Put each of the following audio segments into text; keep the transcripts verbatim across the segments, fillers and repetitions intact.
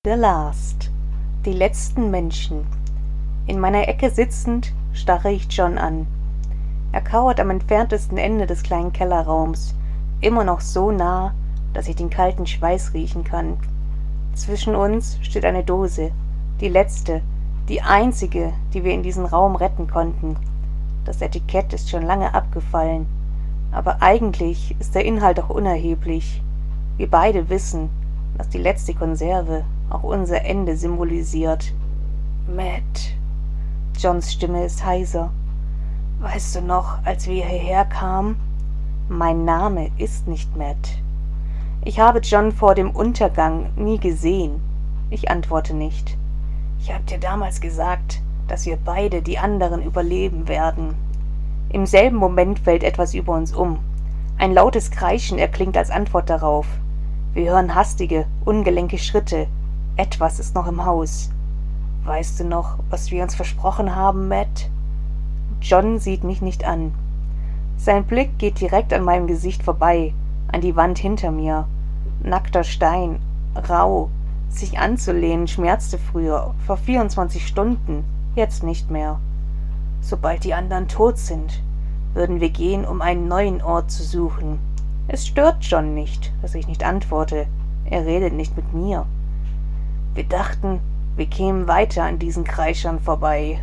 The Last. Die letzten Menschen. In meiner Ecke sitzend, starre ich John an. Er kauert am entferntesten Ende des kleinen Kellerraums, immer noch so nah, dass ich den kalten Schweiß riechen kann. Zwischen uns steht eine Dose, die letzte, die einzige, die wir in diesem Raum retten konnten. Das Etikett ist schon lange abgefallen, aber eigentlich ist der Inhalt auch unerheblich. Wir beide wissen, dass die letzte Konserve auch unser Ende symbolisiert. Matt. Johns Stimme ist heiser. Weißt du noch, als wir hierher kamen? Mein Name ist nicht Matt. Ich habe John vor dem Untergang nie gesehen. Ich antworte nicht. Ich habe dir damals gesagt, dass wir beide die anderen überleben werden. Im selben Moment fällt etwas über uns um. Ein lautes Kreischen erklingt als Antwort darauf. Wir hören hastige, ungelenke Schritte. Etwas ist noch im Haus. Weißt du noch, was wir uns versprochen haben, Matt? John sieht mich nicht an. Sein Blick geht direkt an meinem Gesicht vorbei, an die Wand hinter mir. Nackter Stein, rau. Sich anzulehnen schmerzte früher, vor vierundzwanzig Stunden, jetzt nicht mehr. Sobald die anderen tot sind, würden wir gehen, um einen neuen Ort zu suchen. Es stört John nicht, dass ich nicht antworte. Er redet nicht mit mir. Wir dachten, wir kämen weiter an diesen Kreischern vorbei.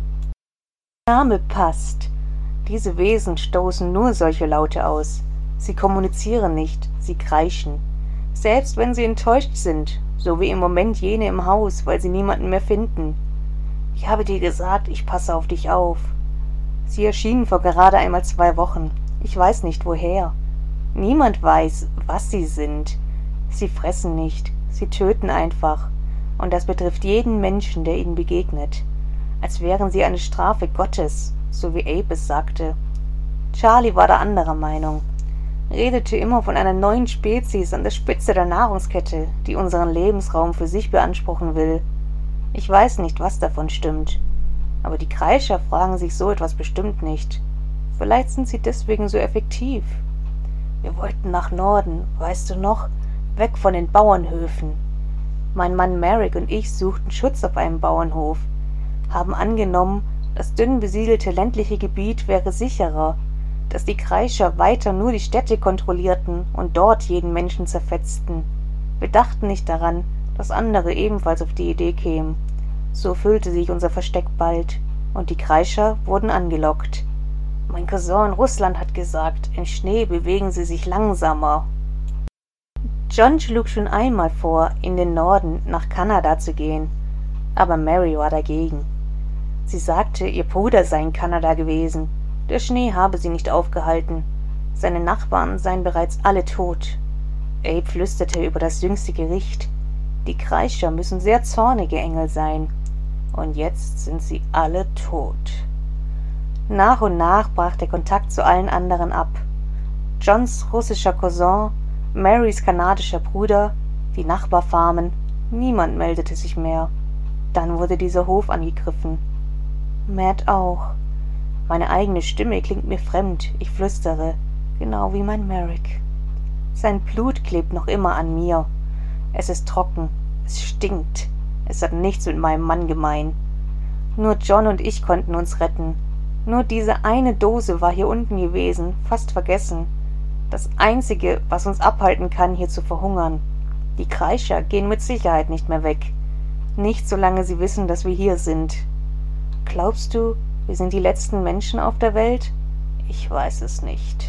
Der Name passt. Diese Wesen stoßen nur solche Laute aus. Sie kommunizieren nicht, sie kreischen. Selbst wenn sie enttäuscht sind, so wie im Moment jene im Haus, weil sie niemanden mehr finden. Ich habe dir gesagt, ich passe auf dich auf. Sie erschienen vor gerade einmal zwei Wochen. Ich weiß nicht woher. Niemand weiß, was sie sind. Sie fressen nicht, sie töten einfach. Und das betrifft jeden Menschen, der ihnen begegnet. Als wären sie eine Strafe Gottes, so wie Abe es sagte. Charlie war da anderer Meinung. Redete immer von einer neuen Spezies an der Spitze der Nahrungskette, die unseren Lebensraum für sich beanspruchen will. Ich weiß nicht, was davon stimmt. Aber die Kreischer fragen sich so etwas bestimmt nicht. Vielleicht sind sie deswegen so effektiv. Wir wollten nach Norden, weißt du noch, weg von den Bauernhöfen. Mein Mann Merrick und ich suchten Schutz auf einem Bauernhof, haben angenommen, das dünn besiedelte ländliche Gebiet wäre sicherer, dass die Kreischer weiter nur die Städte kontrollierten und dort jeden Menschen zerfetzten. Wir dachten nicht daran, dass andere ebenfalls auf die Idee kämen. So füllte sich unser Versteck bald, und die Kreischer wurden angelockt. Mein Cousin in Russland hat gesagt, im Schnee bewegen sie sich langsamer. John schlug schon einmal vor, in den Norden nach Kanada zu gehen, aber Mary war dagegen. Sie sagte, ihr Bruder sei in Kanada gewesen. Der Schnee habe sie nicht aufgehalten. Seine Nachbarn seien bereits alle tot. Abe flüsterte über das jüngste Gericht. Die Kreischer müssen sehr zornige Engel sein. Und jetzt sind sie alle tot. Nach und nach brach der Kontakt zu allen anderen ab. Johns russischer Cousin, Marys kanadischer Bruder, die Nachbarfarmen, niemand meldete sich mehr. Dann wurde dieser Hof angegriffen. Matt auch. Meine eigene Stimme klingt mir fremd, ich flüstere, genau wie mein Merrick. Sein Blut klebt noch immer an mir. Es ist trocken, es stinkt, es hat nichts mit meinem Mann gemein. Nur John und ich konnten uns retten. Nur diese eine Dose war hier unten gewesen, fast vergessen. Das Einzige, was uns abhalten kann, hier zu verhungern. Die Kreischer gehen mit Sicherheit nicht mehr weg. Nicht solange sie wissen, dass wir hier sind. Glaubst du, wir sind die letzten Menschen auf der Welt? Ich weiß es nicht.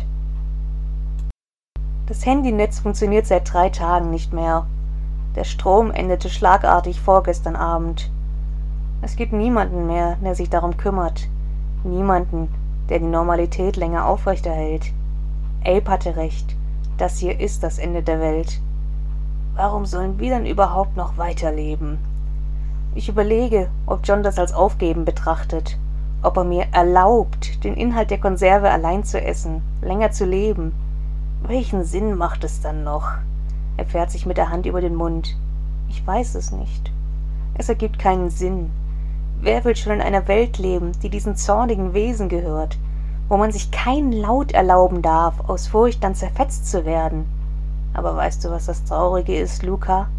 Das Handynetz funktioniert seit drei Tagen nicht mehr. Der Strom endete schlagartig vorgestern Abend. Es gibt niemanden mehr, der sich darum kümmert. Niemanden, der die Normalität länger aufrechterhält. Abe hatte recht. Das hier ist das Ende der Welt. Warum sollen wir denn überhaupt noch weiterleben? Ich überlege, ob John das als Aufgeben betrachtet, ob er mir erlaubt, den Inhalt der Konserve allein zu essen, länger zu leben. Welchen Sinn macht es dann noch? Er fährt sich mit der Hand über den Mund. Ich weiß es nicht. Es ergibt keinen Sinn. Wer will schon in einer Welt leben, die diesen zornigen Wesen gehört, wo man sich keinen Laut erlauben darf, aus Furcht dann zerfetzt zu werden? Aber weißt du, was das Traurige ist, Luca?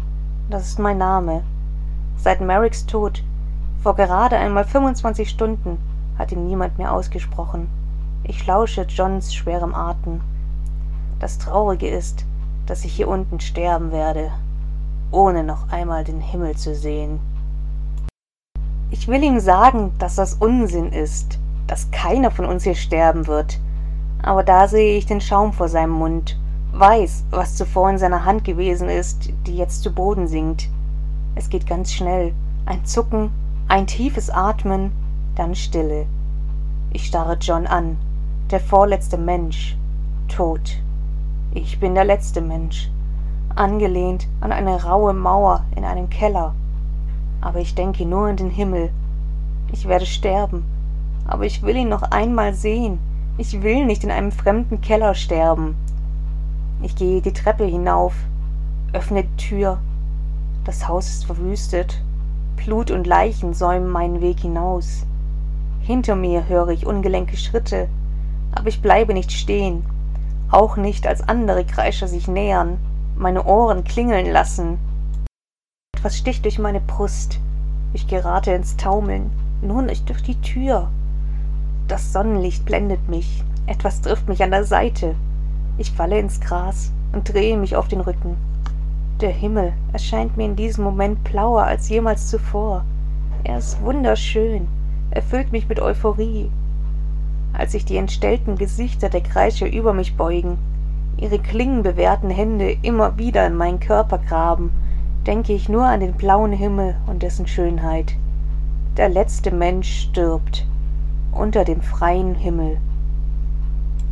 das ist mein Name. Seit Merricks Tod, vor gerade einmal fünfundzwanzig Stunden, hat ihn niemand mehr ausgesprochen. Ich lausche Johns schwerem Atem. Das Traurige ist, dass ich hier unten sterben werde, ohne noch einmal den Himmel zu sehen. Ich will ihm sagen, dass das Unsinn ist, dass keiner von uns hier sterben wird. Aber da sehe ich den Schaum vor seinem Mund, weiß, was zuvor in seiner Hand gewesen ist, die jetzt zu Boden sinkt. Es geht ganz schnell, ein Zucken, ein tiefes Atmen, dann Stille. Ich starre John an, der vorletzte Mensch, tot. Ich bin der letzte Mensch, angelehnt an eine raue Mauer in einem Keller. Aber ich denke nur an den Himmel. Ich werde sterben, aber ich will ihn noch einmal sehen. Ich will nicht in einem fremden Keller sterben. Ich gehe die Treppe hinauf, öffne die Tür. Das Haus ist verwüstet. Blut und Leichen säumen meinen Weg hinaus. Hinter mir höre ich ungelenke Schritte, aber ich bleibe nicht stehen. Auch nicht, als andere Kreischer sich nähern, meine Ohren klingeln lassen. Etwas sticht durch meine Brust. Ich gerate ins Taumeln, nur nicht durch die Tür. Das Sonnenlicht blendet mich. Etwas trifft mich an der Seite. Ich falle ins Gras und drehe mich auf den Rücken. Der Himmel erscheint mir in diesem Moment blauer als jemals zuvor. Er ist wunderschön, erfüllt mich mit Euphorie. Als sich die entstellten Gesichter der Kreischer über mich beugen, ihre klingenbewehrten Hände immer wieder in meinen Körper graben, denke ich nur an den blauen Himmel und dessen Schönheit. Der letzte Mensch stirbt unter dem freien Himmel.